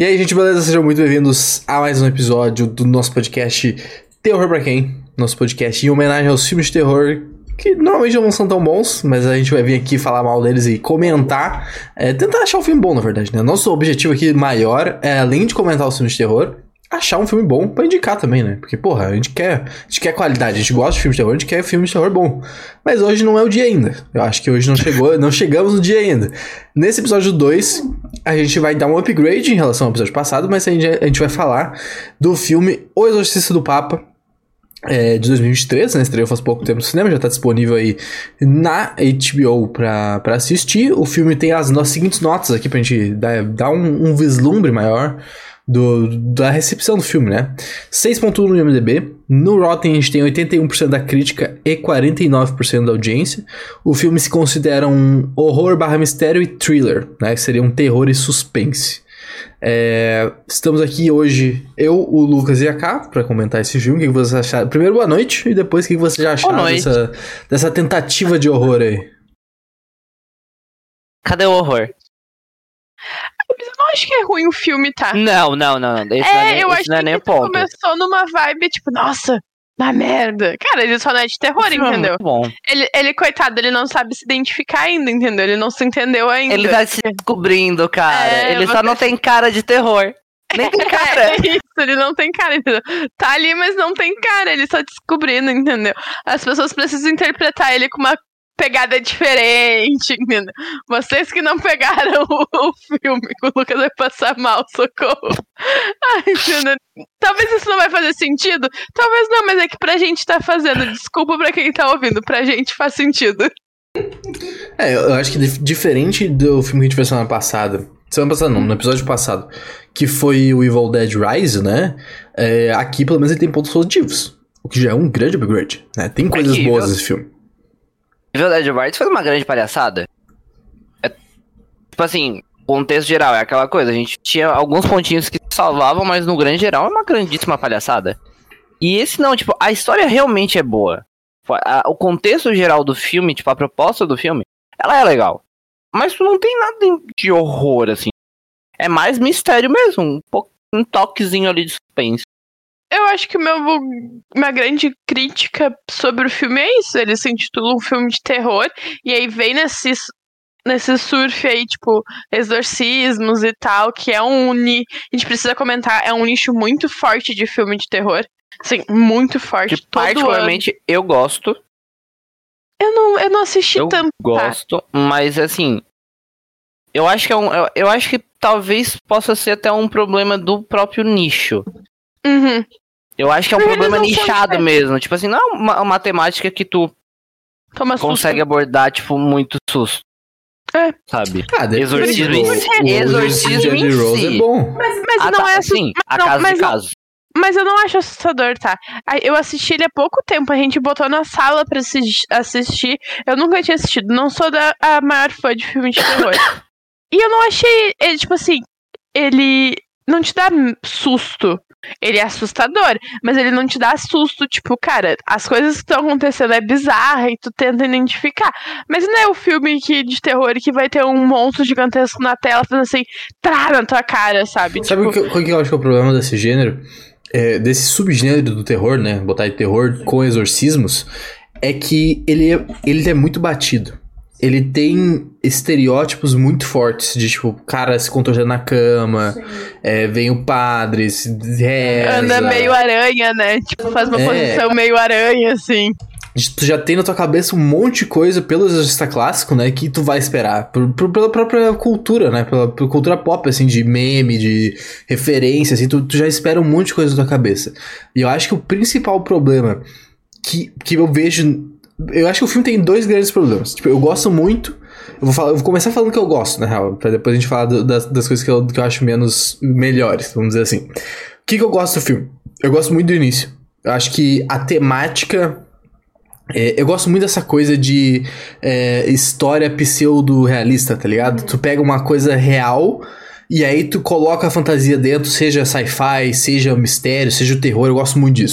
E aí, gente, beleza? Sejam muito bem-vindos a mais um episódio do nosso podcast Terror Pra Quem? Nosso podcast em homenagem aos filmes de terror que normalmente não são tão bons, mas a gente vai vir aqui falar mal deles e comentar, tentar achar um filme bom, na verdade, né? Nosso objetivo aqui maior é, além de comentar os filmes de terror, achar um filme bom pra indicar também, né? Porque, porra, a gente quer qualidade, a gente gosta de filme de terror, a gente quer filme de terror bom. Mas hoje não é o dia ainda. Eu acho que hoje não chegamos no dia ainda. Nesse episódio 2, a gente vai dar um upgrade em relação ao episódio passado, mas a gente vai falar do filme O Exorcista do Papa, de 2023, né? Estreou faz pouco tempo no cinema, já tá disponível aí na HBO pra assistir. O filme tem as seguintes notas aqui pra gente dar um vislumbre maior da recepção do filme, né? 6.1 no IMDb. No Rotten a gente tem 81% da crítica e 49% da audiência. O filme se considera um horror / mistério e thriller, né? Que seria um terror e suspense. Estamos aqui hoje, eu, o Lucas e a Ká, pra comentar esse filme. O que vocês acharam? Primeiro, boa noite, e depois o que vocês já acharam dessa tentativa de horror aí? Cadê o horror? Mas eu não acho que é ruim o filme, tá? Não. Eu acho que começou numa vibe, tipo, nossa, na merda. Cara, ele só não é de terror, entendeu? Bom. Ele, coitado, ele não sabe se identificar ainda, entendeu? Ele não se entendeu ainda. Ele tá se descobrindo, cara. Ele só não tem cara de terror. Nem tem cara. É isso, ele não tem cara, entendeu? Tá ali, mas não tem cara, ele só descobrindo, entendeu? As pessoas precisam interpretar ele com uma pegada diferente, entendeu? Vocês que não pegaram o filme, que o Lucas vai passar mal, socorro. Ai, entendeu? Talvez isso não vai fazer sentido, talvez não, mas é que pra gente tá fazendo. Desculpa pra quem tá ouvindo, pra gente faz sentido. Eu acho que diferente do filme que a gente fez semana passada não, no episódio passado, que foi o Evil Dead Rise, né? Aqui pelo menos ele tem pontos positivos, o que já é um grande upgrade, né? Tem coisas boas nesse filme. Evil Dead Rise foi uma grande palhaçada. Tipo assim, contexto geral, é aquela coisa. A gente tinha alguns pontinhos que salvavam, mas no grande geral é uma grandíssima palhaçada. E esse não, tipo, a história realmente é boa. O contexto geral do filme, tipo, a proposta do filme, ela é legal. Mas não tem nada de horror, assim. É mais mistério mesmo, um toquezinho ali de suspense. Eu acho que minha grande crítica sobre o filme é isso. Ele se intitula um filme de terror, e aí vem nesse surf aí, tipo, exorcismos e tal, que é a gente precisa comentar, é um nicho muito forte de filme de terror. Assim, muito forte. Que particularmente eu gosto. Eu não assisti tanto. Eu gosto, mas assim, eu acho que eu acho que talvez possa ser até um problema do próprio nicho. Uhum. Eu acho que é um problema nichado mesmo. Tipo assim, não é uma temática que tu consegue abordar, tipo, muito susto. Sabe? Exorcismo em si. É bom. Mas não é assim. A casa de casos. Mas eu não acho assustador, tá? Eu assisti ele há pouco tempo, a gente botou na sala pra assistir. Eu nunca tinha assistido, não sou a maior fã de filme de terror. E eu não achei, ele, tipo assim, ele não te dá susto. Ele é assustador, mas ele não te dá susto, tipo, cara, as coisas que estão acontecendo é bizarra e tu tenta identificar. Mas não é o filme de terror que vai ter um monstro gigantesco na tela fazendo assim, na tua cara, sabe? Sabe tipo... qual que eu acho que é o problema desse gênero? Desse subgênero do terror, né? Botar de terror com exorcismos, é que ele é muito batido. Ele tem estereótipos muito fortes de, tipo, cara se contorcendo na cama, vem o padre, se reza. Anda meio aranha, né? Tipo, faz uma posição meio aranha, assim. Tu já tem na tua cabeça um monte de coisa pelo exorcista clássico, né? Que tu vai esperar. Pela própria cultura, né? Pela cultura pop, assim, de meme, de referência, assim. Tu já espera um monte de coisa na tua cabeça. E eu acho que o principal problema que eu vejo... Eu acho que o filme tem dois grandes problemas. Tipo, eu gosto muito... Eu vou começar falando que eu gosto, na real. Pra depois a gente falar das coisas que eu acho melhores, vamos dizer assim. O que eu gosto do filme? Eu gosto muito do início. Eu acho que a temática... eu gosto muito dessa coisa de história pseudo-realista, tá ligado? Tu pega uma coisa real e aí tu coloca a fantasia dentro, seja sci-fi, seja mistério, seja o terror. Eu gosto muito disso.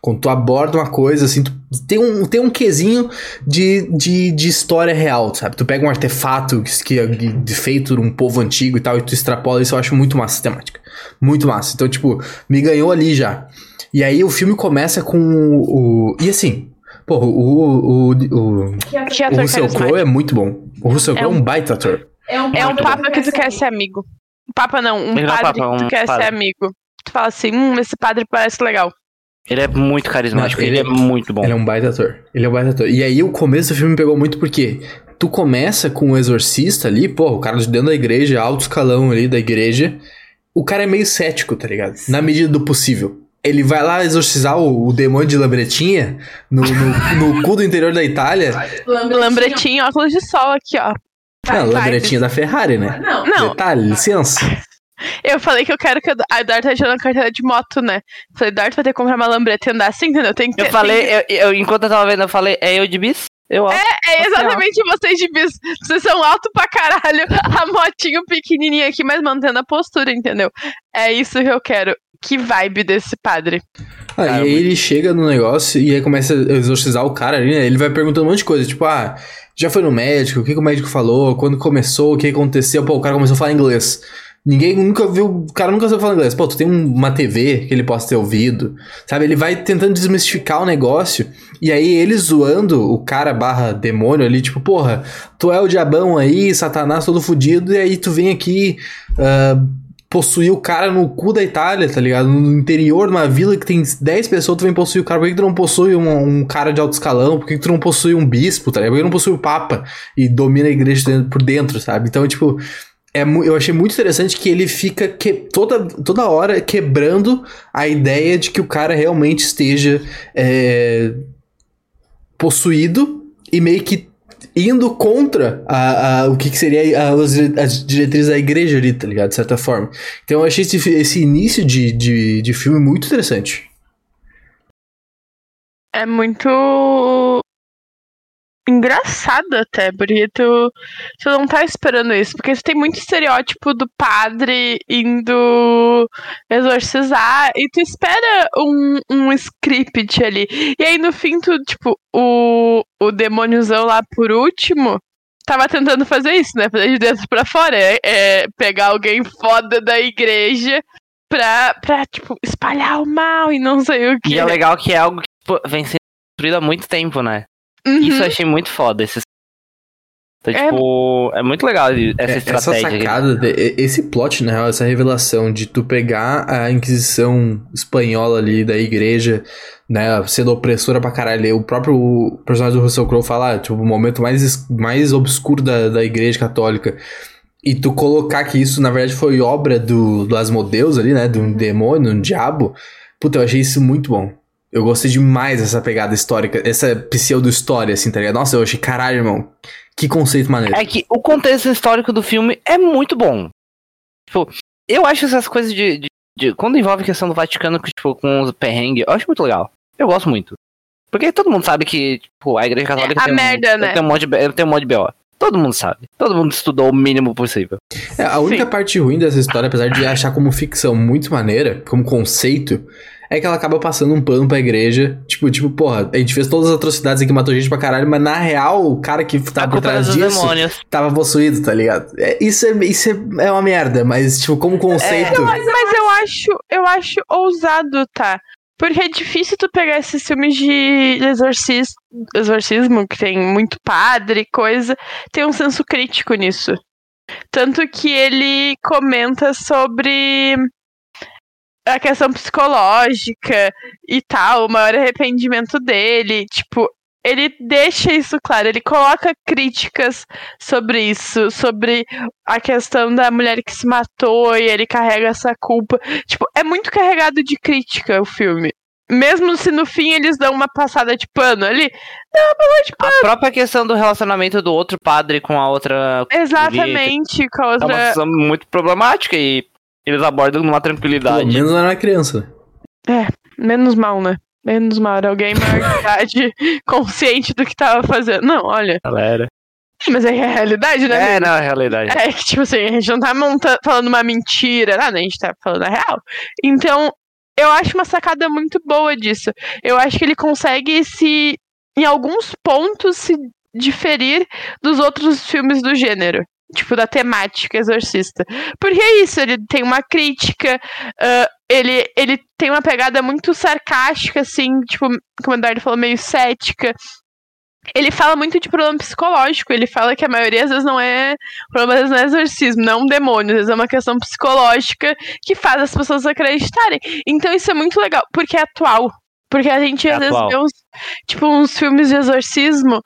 Quando tu aborda uma coisa, assim, tem um quesinho de história real, sabe? Tu pega um artefato que é feito num povo antigo e tal, e tu extrapola isso, eu acho muito massa a temática. Muito massa. Então, tipo, me ganhou ali já. E aí o filme começa com o... E assim, pô, o Russell Crowe é muito bom. O Russell Crowe é um baita ator. É um papa que tu quer ser amigo. Papa não, um padre que tu quer ser amigo. Tu fala assim, esse padre parece legal. Ele é muito carismático, ele é muito bom. Ele é um baita ator. E aí o começo do filme me pegou muito porque tu começa com o exorcista ali, pô, o cara de dentro da igreja, alto escalão ali da igreja. O cara é meio cético, tá ligado? Na medida do possível. Ele vai lá exorcizar o demônio de Lambretinha no cu do interior da Itália. Lambretinha, óculos de sol aqui, ó. Não, Lambretinha da Ferrari, né? Não. Detalhe, licença. Eu falei que eu quero que a Eduardo tá tirando a carteira de moto, né? Eu falei, Eduardo vai ter que comprar uma lambreta e andar assim, entendeu? Tem que ter, eu falei, enquanto eu tava vendo, eu falei, é eu de bis? É exatamente vocês de bis. Vocês são alto pra caralho. A motinho pequenininha aqui, mas mantendo a postura, entendeu? É isso que eu quero. Que vibe desse padre. E aí ele chega no negócio e aí começa a exorcizar o cara ali, né? Ele vai perguntando um monte de coisa, tipo, já foi no médico? O que o médico falou? Quando começou? O que aconteceu? Pô, o cara começou a falar inglês. Ninguém nunca viu, o cara nunca sabe falar inglês. Pô, tu tem uma TV que ele possa ter ouvido, sabe? Ele vai tentando desmistificar o negócio, e aí ele zoando o cara / demônio ali, tipo, porra, tu é o diabão aí, Satanás todo fudido, e aí tu vem aqui possuir o cara no cu da Itália, tá ligado? No interior, numa vila que tem 10 pessoas, tu vem possuir o cara. Por que tu não possui um cara de alto escalão? Por que tu não possui um bispo, tá ligado? Por que tu não possui o papa e domina a igreja por dentro, sabe? Então, tipo... eu achei muito interessante que ele fica toda hora quebrando a ideia de que o cara realmente esteja possuído e meio que indo contra o que seria as diretrizes da igreja ali, tá ligado? De certa forma. Então eu achei esse início de filme muito interessante. É muito... engraçado até, porque tu não tá esperando isso, porque tu tem muito estereótipo do padre indo exorcizar, e tu espera um script ali, e aí no fim tu, tipo, o demôniozão lá por último, tava tentando fazer isso, né, fazer de dentro pra fora, pegar alguém foda da igreja pra, tipo, espalhar o mal e não sei o que. E é legal que é algo que vem sendo construído há muito tempo, né? Uhum. Isso eu achei muito foda. Então, tipo, é muito legal essa estratégia. Essa sacada, esse plot, na real, essa revelação de tu pegar a Inquisição espanhola ali da igreja, né, sendo opressora pra caralho. O próprio personagem do Russell Crowe fala, tipo, o momento mais obscuro da igreja católica. E tu colocar que isso, na verdade, foi obra do Asmodeus ali, né, de um demônio, um diabo. Puta, eu achei isso muito bom. Eu gostei demais dessa pegada histórica, essa pseudo-história, assim, tá ligado? Nossa, eu achei, caralho, irmão, que conceito maneiro. É que o contexto histórico do filme é muito bom. Tipo, eu acho essas coisas quando envolve a questão do Vaticano, tipo, com os perrengues, eu acho muito legal. Eu gosto muito. Porque todo mundo sabe que, tipo, a Igreja Católica tem um monte de B.O. Todo mundo sabe. Todo mundo estudou o mínimo possível. A única parte ruim dessa história, apesar de achar como ficção muito maneira, como conceito... é que ela acaba passando um pano pra igreja. Tipo, porra, a gente fez todas as atrocidades aqui, matou gente pra caralho, mas na real, o cara que tava por trás disso tava possuído, tá ligado? Isso é uma merda, mas, tipo, como conceito... Mas eu acho ousado, tá? Porque é difícil tu pegar esses filmes de exorcismo, que tem muito padre e coisa, tem um senso crítico nisso. Tanto que ele comenta sobre... a questão psicológica e tal, o maior arrependimento dele, tipo, ele deixa isso claro, ele coloca críticas sobre isso, sobre a questão da mulher que se matou e ele carrega essa culpa, tipo, é muito carregado de crítica o filme. Mesmo se no fim eles dão uma passada de pano ali, dá uma passada de pano. A própria questão do relacionamento do outro padre com a outra... Exatamente, com a outra... é uma questão muito problemática e eles abordam numa tranquilidade. Pelo menos não era criança. Menos mal, né? Menos mal, era alguém maior de idade, consciente do que tava fazendo. Não, olha. Galera. Mas é a realidade, né? Não, é a realidade. É que, tipo assim, a gente não tá falando uma mentira, nada, a gente tá falando a real. Então, eu acho uma sacada muito boa disso. Eu acho que ele consegue em alguns pontos, se diferir dos outros filmes do gênero. Tipo, da temática Exorcista. Porque é isso, ele tem uma crítica, ele tem uma pegada muito sarcástica, assim, tipo, como o Eduardo falou, meio cética. Ele fala muito de problema psicológico, ele fala que a maioria às vezes não é. O problema às vezes não é exorcismo, não é um demônio, às vezes é uma questão psicológica que faz as pessoas acreditarem. Então isso é muito legal, porque é atual. Porque a gente às vezes vê uns filmes de exorcismo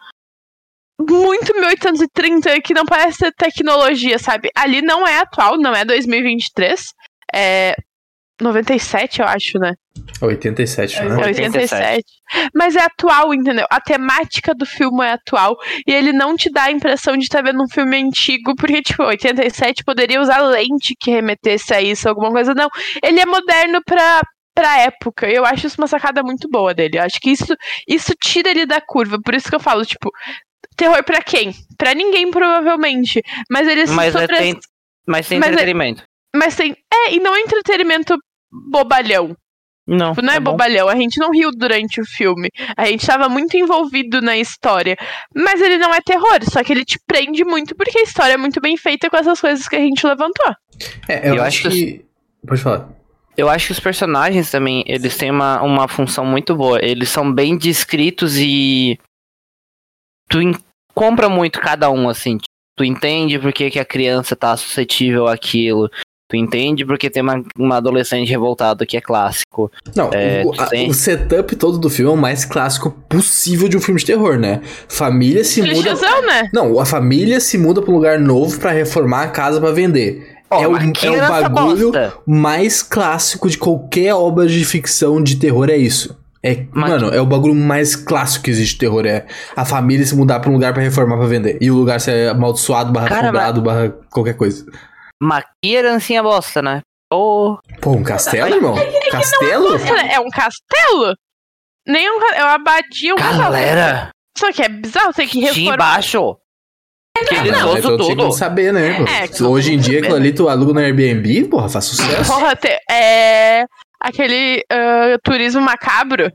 muito 1830 que não parece ter tecnologia, sabe? Ali não é atual, não é 2023. É 97, eu acho, né? 87, né? 87. Mas é atual, entendeu? A temática do filme é atual. E ele não te dá a impressão de estar vendo um filme antigo, porque, tipo, 87 poderia usar lente que remetesse a isso, alguma coisa. Não. Ele é moderno pra época. Eu acho isso uma sacada muito boa dele. Eu acho que isso tira ele da curva. Por isso que eu falo, tipo, terror pra quem? Pra ninguém, provavelmente. Mas ele Mas tem entretenimento. Mas tem. E não é entretenimento bobalhão. Não. Tipo, não é bobalhão. A gente não riu durante o filme. A gente tava muito envolvido na história. Mas ele não é terror. Só que ele te prende muito porque a história é muito bem feita com essas coisas que a gente levantou. Eu acho que. Pode falar. Eu acho que os personagens também, eles têm uma função muito boa. Eles são bem descritos e tu compra muito cada um, assim. Tu entende por que a criança tá suscetível àquilo. Tu entende porque tem uma adolescente revoltada que é clássico. Não, o setup todo do filme é o mais clássico possível de um filme de terror, né? Família se muda... né? Não, a família se muda pra um lugar novo pra reformar a casa pra vender. É o bagulho mais clássico de qualquer obra de ficção de terror, é isso. Mano, é o bagulho mais clássico que existe de terror. É a família se mudar pra um lugar pra reformar pra vender. E o lugar ser amaldiçoado, assombrado, qualquer coisa. Mas que herancinha bosta, né? Pô, um castelo, irmão? Castelo? É um castelo? Nem um castelo, é uma abadia, Galera! Só que é bizarro, tem que reformar. Embaixo! Eu tinha que saber, né? Hoje em dia, aquilo ali tu aluga no Airbnb, porra, faz sucesso. Porra, aquele turismo macabro.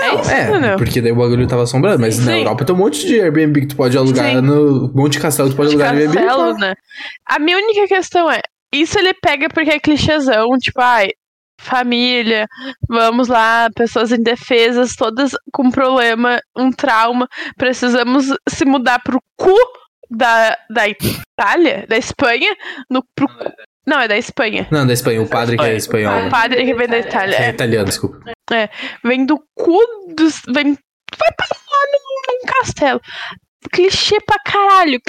Porque daí o bagulho tava assombrado. Mas na Europa tem um monte de Airbnb que tu pode alugar um monte de castelo que tu pode alugar no Airbnb. Né? A minha única questão é, isso ele pega porque é clichêzão, tipo, família, vamos lá, pessoas indefesas, todas com problema, um trauma, precisamos se mudar pro cu da Itália, da Espanha, Não, é da Espanha. Não, da Espanha. O padre que é espanhol. O padre que vem da Itália. É italiano, desculpa. Vem do cu dos... Vai pra lá num castelo. Clichê pra caralho.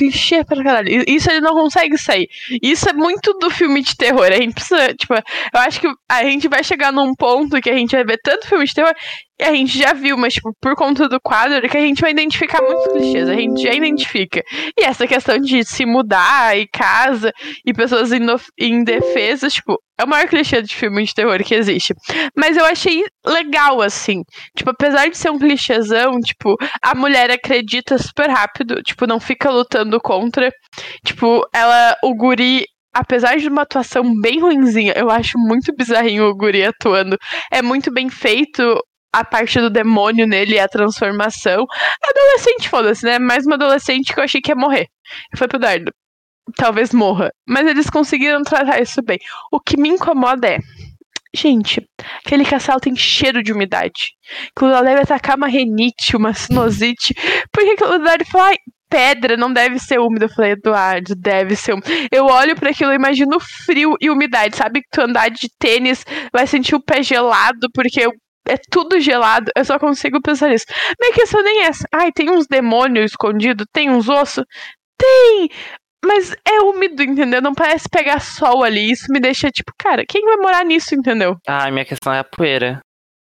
Isso ele não consegue sair. Isso é muito do filme de terror. A gente precisa, tipo... Eu acho que a gente vai chegar num ponto que a gente vai ver tanto filme de terror... E a gente já viu, mas, tipo, por conta do quadro, que a gente vai identificar muitos clichês. A gente já identifica. E essa questão de se mudar, e casa, e pessoas indefesas, tipo, é o maior clichê de filme de terror que existe. Mas eu achei legal, assim. Tipo, apesar de ser um clichêzão, tipo, a mulher acredita super rápido, tipo, não fica lutando contra. Tipo, o guri... Apesar de uma atuação bem ruinzinha, eu acho muito bizarrinho o guri atuando. É muito bem feito a parte do demônio nele e a transformação. Adolescente, foda-se, né? Mais uma adolescente que eu achei que ia morrer. Foi pro dardo. Talvez morra. Mas eles conseguiram tratar isso bem. O que me incomoda é... Gente, aquele castelo tem cheiro de umidade. Aquilo deve atacar uma renite, uma sinusite. Porque aquilo deve falar... Pedra não deve ser úmida. Eu falei, Eduardo, deve ser úmida. Eu olho pra aquilo e imagino frio e umidade. Sabe que tu andar de tênis vai sentir o pé gelado porque é tudo gelado. Eu só consigo pensar nisso. Minha questão nem é essa. Tem uns demônios escondidos? Tem uns ossos? Tem! Mas é úmido, entendeu? Não parece pegar sol ali. Isso me deixa tipo, cara, quem vai morar nisso, entendeu? Minha questão é a poeira.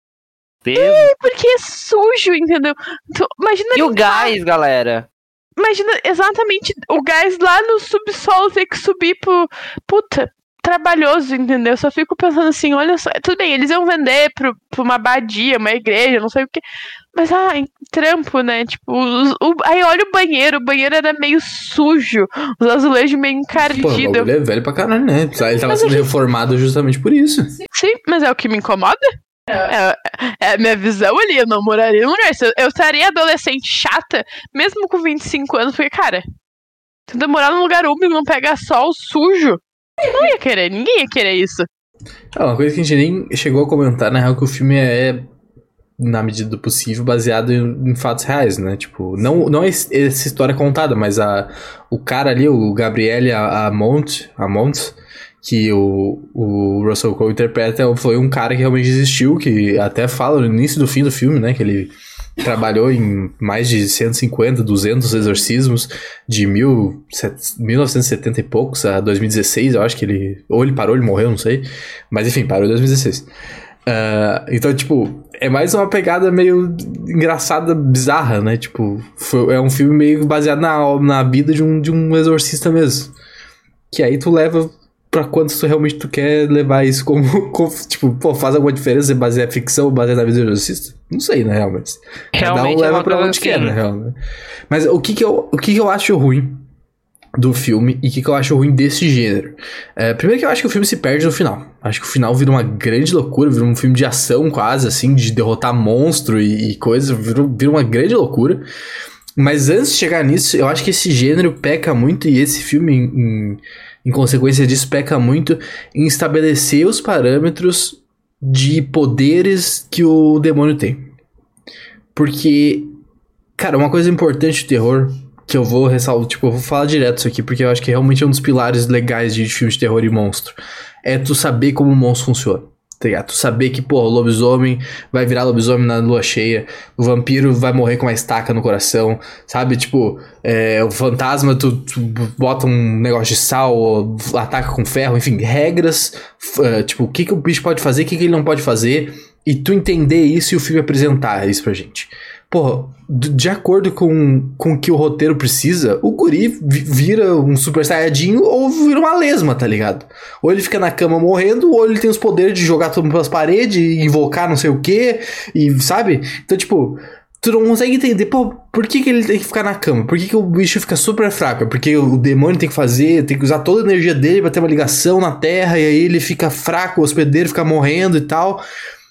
Porque é sujo, entendeu? Imagina e o gás, galera? Imagina exatamente o gás lá no subsolo ter que subir pro... Puta, trabalhoso, entendeu? Eu só fico pensando assim, olha só, tudo bem, eles iam vender pra uma abadia, uma igreja, não sei o que. Mas, trampo, né? Tipo, aí olha o banheiro era meio sujo, os azulejos meio Pô, o encardidos. bagulho é velho pra caralho, né? Ele tava sendo reformado justamente por isso. Sim, mas é o que me incomoda. É a minha visão ali, eu não moraria num lugar. Eu estaria adolescente chata, mesmo com 25 anos, porque, cara, tenta morar num lugar úmido, não pegar sol, sujo. Não ia querer, ninguém ia querer isso. Uma coisa que a gente nem chegou a comentar, na real, que o filme é, na medida do possível, baseado em fatos reais, né? Tipo, não essa história contada, mas o cara ali, o Gabriele Amont, que o Russell Crowe interpreta, foi um cara que realmente existiu, que até fala no início do fim do filme, né? Que ele trabalhou em mais de 150, 200 exorcismos de 1970 e poucos a 2016, eu acho que ele... Ou ele parou, ele morreu, não sei. Mas enfim, parou em 2016. Então, tipo, é mais uma pegada meio engraçada, bizarra, né? Tipo, é um filme meio baseado na vida de um exorcista mesmo. Que aí tu leva pra quanto tu realmente quer levar isso como tipo, pô, faz alguma diferença basear ficção, basear na vida do exorcista? Não sei, né, realmente. Cada um leva pra onde quer, né, realmente. Mas o que eu acho ruim do filme e o que eu acho ruim desse gênero? Primeiro que eu acho que o filme se perde no final. Acho que o final vira uma grande loucura, vira um filme de ação quase, assim, de derrotar monstro e coisa, vira uma grande loucura. Mas antes de chegar nisso, eu acho que esse gênero peca muito, e esse filme, em consequência disso, peca muito em estabelecer os parâmetros de poderes que o demônio tem. Porque, cara, uma coisa importante do terror, que eu vou ressaltar, tipo, eu vou falar direto isso aqui, porque eu acho que realmente é um dos pilares legais de filmes de terror e monstro, é tu saber como o monstro funciona. Tá ligado? Tu saber que, pô, o lobisomem vai virar lobisomem na lua cheia, o vampiro vai morrer com uma estaca no coração, sabe? Tipo, o fantasma, tu bota um negócio de sal, ou ataca com ferro, enfim, regras, tipo, o que o bicho pode fazer, o que ele não pode fazer, e tu entender isso e o filme apresentar isso pra gente. Porra, de acordo com o que o roteiro precisa, o guri vira um super saiyajin ou vira uma lesma, tá ligado? Ou ele fica na cama morrendo, ou ele tem os poderes de jogar todo mundo pelas paredes, invocar não sei o que, e sabe? Então, tipo, tu não consegue entender, pô, por que ele tem que ficar na cama? Por que o bicho fica super fraco? Porque o demônio tem que usar toda a energia dele pra ter uma ligação na terra, e aí ele fica fraco, o hospedeiro fica morrendo e tal.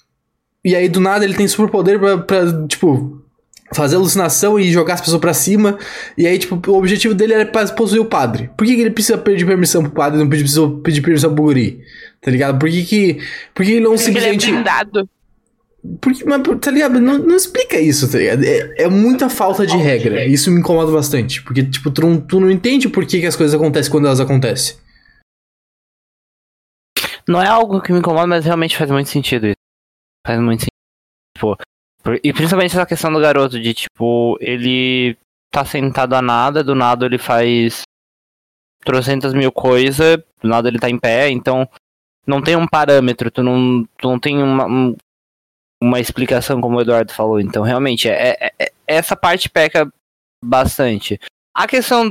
E aí, do nada, ele tem super poder pra tipo... fazer alucinação e jogar as pessoas pra cima. E aí, tipo, o objetivo dele era pra possuir o padre. Por que ele precisa pedir permissão pro padre e não precisa pedir permissão pro guri? Tá ligado? Por que ele não simplesmente... Ele é blindado. Mas, tá ligado? Não explica isso, tá ligado? É muita falta de regra. Isso me incomoda bastante. Porque, tipo, tu não entende por que as coisas acontecem quando elas acontecem. Não é algo que me incomoda, mas realmente faz muito sentido isso. Faz muito sentido. Tipo... E principalmente essa questão do garoto, de tipo, ele tá sentado a nada, do nada ele faz trocentas mil coisas, do nada ele tá em pé, então não tem um parâmetro, tu não tem uma explicação, como o Eduardo falou, então realmente essa parte peca bastante. A questão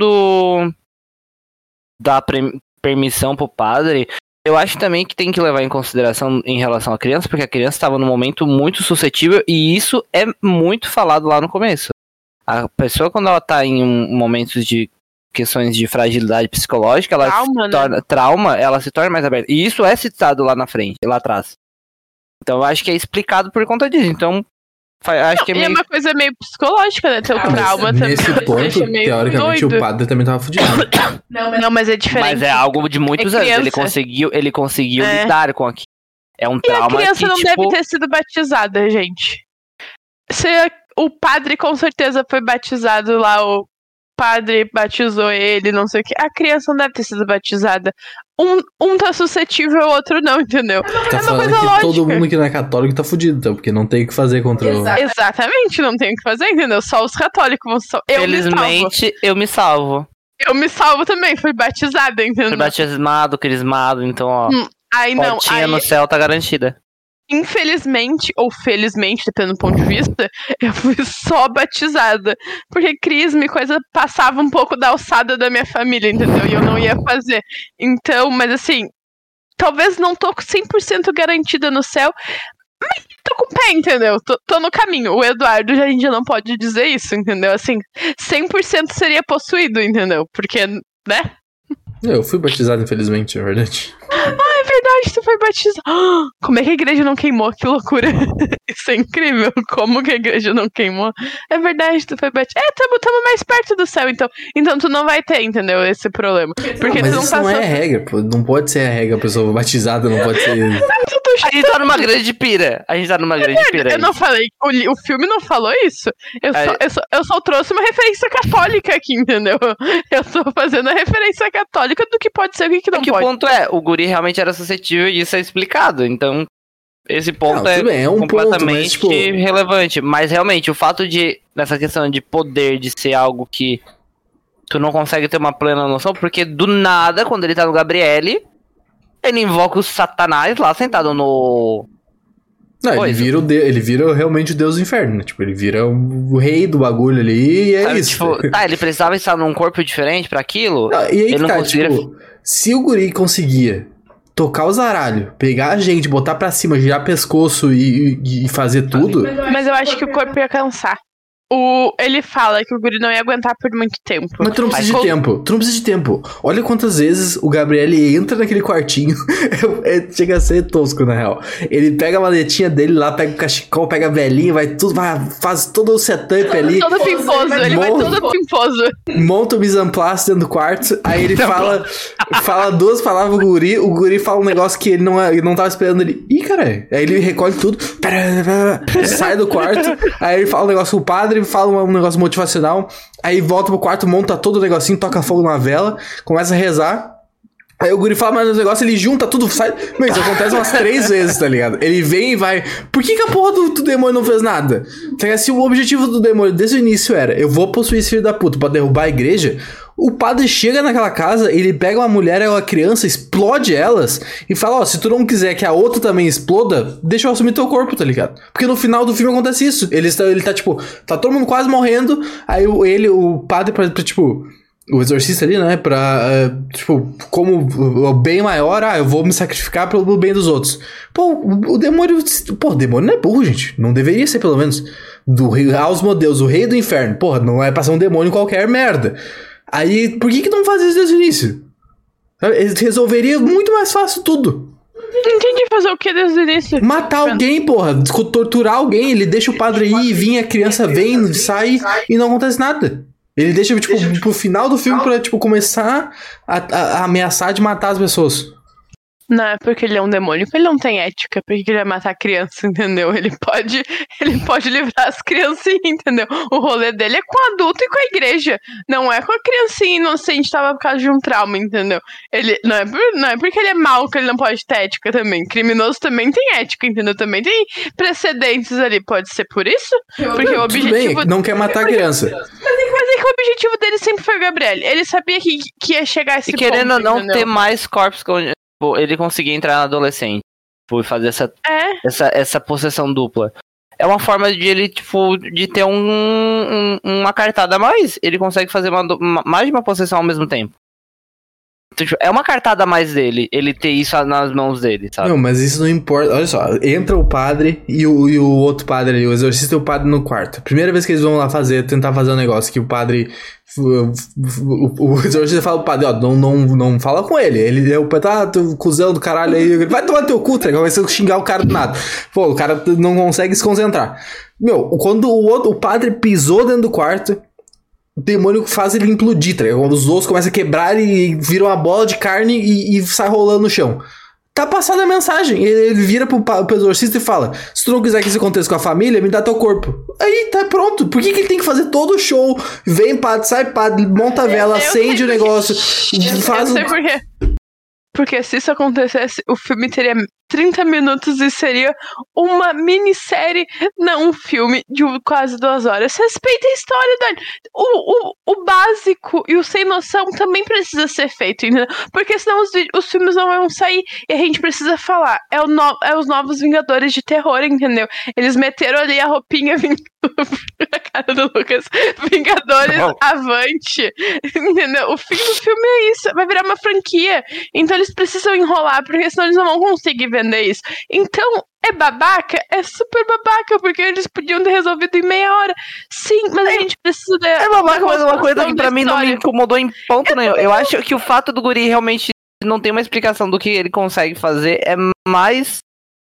da permissão pro padre, eu acho também que tem que levar em consideração em relação à criança, porque a criança estava num momento muito suscetível, e isso é muito falado lá no começo. A pessoa, quando ela tá em momentos de questões de fragilidade psicológica, ela ela se torna mais aberta. E isso é citado lá na frente, lá atrás. Então eu acho que é explicado por conta disso. Então, acho que é meio... uma coisa meio psicológica, né? Teu trauma também. Nesse ponto, teoricamente, doido. o padre também tava fudido. Não, mas é diferente. Mas é algo de muitos anos. Ele conseguiu lidar com aquilo. É um trauma. E a criança que, não tipo... deve ter sido batizada, gente. O padre com certeza foi batizado lá, o padre batizou ele, não sei o que. A criança não deve ter sido batizada. Um tá suscetível, o outro não, entendeu? Tá falando que lógica. Todo mundo que não é católico tá fudido, então, porque não tem o que fazer contra o... Exatamente, não tem o que fazer, entendeu? Só os católicos vão Felizmente, eu me salvo. Eu me salvo também, fui batizada, entendeu? Fui batizado, crismado, então, ó. Portinha no céu tá garantida. Infelizmente, ou felizmente, dependendo do ponto de vista, eu fui só batizada. Porque crisma e coisa passava um pouco da alçada da minha família, entendeu? E eu não ia fazer. Então, mas assim, talvez não tô 100% garantida no céu, mas tô com o pé, entendeu? Tô no caminho. O Eduardo a gente já não pode dizer isso, entendeu? Assim, 100% seria possuído, entendeu? Porque, né? Eu fui batizado, infelizmente, é verdade. É verdade, tu foi batizado. Como é que a igreja não queimou? Que loucura. Isso é incrível. Como que a igreja não queimou? É verdade, tu foi batizado. Tamo mais perto do céu, então. Então tu não vai ter, entendeu? Esse problema. Porque Mas tu não isso passou. não é a regra, pô. Não pode ser a regra, a pessoa batizada não pode ser. A gente tá numa grande pira. Eu não falei. O filme não falou isso. Eu só trouxe uma referência católica aqui, entendeu? Eu tô fazendo a referência católica do que pode ser e o que não que pode. O ponto é, o guri realmente era suscetível e isso é explicado. Então, esse ponto um completamente ponto, mas, tipo... relevante. Mas realmente, o fato de, nessa questão de poder, de ser algo que tu não consegue ter uma plena noção, porque do nada, quando ele tá no Gabriele, ele invoca o Satanás lá sentado no... Não, ele vira realmente o deus do inferno, né? Tipo, ele vira o rei do bagulho ali e é sabe, isso. Tipo, ele precisava estar num corpo diferente pra aquilo. Não, e aí ele não conseguia... tipo, se o guri conseguia tocar o zaralho, pegar a gente, botar pra cima, girar pescoço e fazer tudo... Mas eu acho que o corpo ia cansar. Ele fala que o guri não ia aguentar por muito tempo. Mas tu não precisa de tempo. Tu não precisa de tempo. Olha quantas vezes o Gabriel entra naquele quartinho. Chega a ser tosco, na real. Ele pega a maletinha dele lá, pega o cachecol, pega a velhinha, faz todo o setup ali. Todo pimposo, ele vai todo pimposo. Monta o mise en place dentro do quarto. Aí ele fala duas palavras pro guri. O guri fala um negócio que ele não tava esperando. Ih, caralho. Aí ele recolhe tudo. Sai do quarto. Aí ele fala um negócio com o padre. Fala um negócio motivacional, aí volta pro quarto, monta todo o negocinho, toca fogo na vela, começa a rezar, aí o guri fala mais um negócio, ele junta tudo, sai... Mas isso acontece umas 3 vezes, tá ligado? Ele vem e vai... Por que a porra do demônio não fez nada? Se o objetivo do demônio desde o início era, eu vou possuir esse filho da puta pra derrubar a igreja, o padre chega naquela casa, ele pega uma mulher e uma criança, explode elas e fala, se tu não quiser que a outra também exploda, deixa eu assumir teu corpo, tá ligado? Porque no final do filme acontece isso. Ele tá tipo, tá todo mundo quase morrendo, aí o padre pra tipo... O exorcista ali, né, tipo, como o bem maior, eu vou me sacrificar pelo bem dos outros. Pô, o demônio não é burro, gente. Não deveria ser, pelo menos. Osmo Deus, o rei do inferno. Porra, não é pra ser um demônio qualquer merda. Aí, por que não faz isso desde o início? Ele resolveria muito mais fácil tudo. Não entendi fazer o que desde o início. Matar alguém, porra. Torturar alguém. Ele deixa o padre ir e vir, a criança vem, sai e não acontece nada. Ele deixa, tipo, pro final do filme pra, tipo, começar a ameaçar de matar as pessoas. Não, é porque ele é um demônio, porque ele não tem ética, porque ele vai matar criança, entendeu? Ele pode livrar as criancinhas, entendeu? O rolê dele é com o adulto e com a igreja. Não é com a criancinha inocente, tava por causa de um trauma, entendeu? Ele não é porque ele é mau que ele não pode ter ética também. Criminoso também tem ética, entendeu? Também tem precedentes ali. Pode ser por isso? Porque o objetivo... Bem, não quer matar a criança. Mas é que o objetivo dele sempre foi o Gabriel. Ele sabia que ia chegar a esse ponto, querendo ou não entendeu? ter mais corpos... Ele conseguia entrar na adolescente. Tipo, fazer essa possessão dupla. É uma forma de ele, tipo, de ter uma cartada a mais. Ele consegue fazer mais de uma possessão ao mesmo tempo. Então, tipo, é uma cartada a mais dele, ele ter isso nas mãos dele, sabe? Não, mas isso não importa. Olha só, entra o padre e o outro padre ali, o exorcista e o padre no quarto. Primeira vez que eles vão lá tentar fazer um negócio, que o padre... O exorcista fala pro padre, não fala com ele. Ele é o cuzão do caralho aí. Vai tomar teu cu, tá? Vai xingar o cara do nada. Pô, o cara não consegue se concentrar. Quando o padre pisou dentro do quarto, o demônio faz ele implodir, tá? Os ossos começam a quebrar e viram uma bola de carne e sai rolando no chão. Tá passada a mensagem. Ele vira pro exorcista e fala: se tu não quiser que isso aconteça com a família, me dá teu corpo. Aí tá pronto. Por que ele tem que fazer todo o show? Vem padre, sai padre, monta a vela, acende o negócio. Faz... Eu sei por quê. Porque se isso acontecesse, o filme teria 30 minutos e seria uma minissérie, não um filme de quase 2 horas. Respeita a história, Dani. O básico e o sem noção também precisa ser feito, entendeu? Porque senão os filmes não vão sair e a gente precisa falar. É os novos Vingadores de terror, entendeu? Eles meteram ali a roupinha, A cara do Lucas. Vingadores Avante. Entendeu? O fim do filme é isso. Vai virar uma franquia. Então eles precisam enrolar, porque senão eles não vão conseguir vender isso. Então, é babaca? É super babaca, porque eles podiam ter resolvido em meia hora. Sim, mas a gente precisa... É babaca, mas uma coisa que pra mim não me incomodou em ponto nenhum. Eu acho que o fato do guri realmente não ter uma explicação do que ele consegue fazer é mais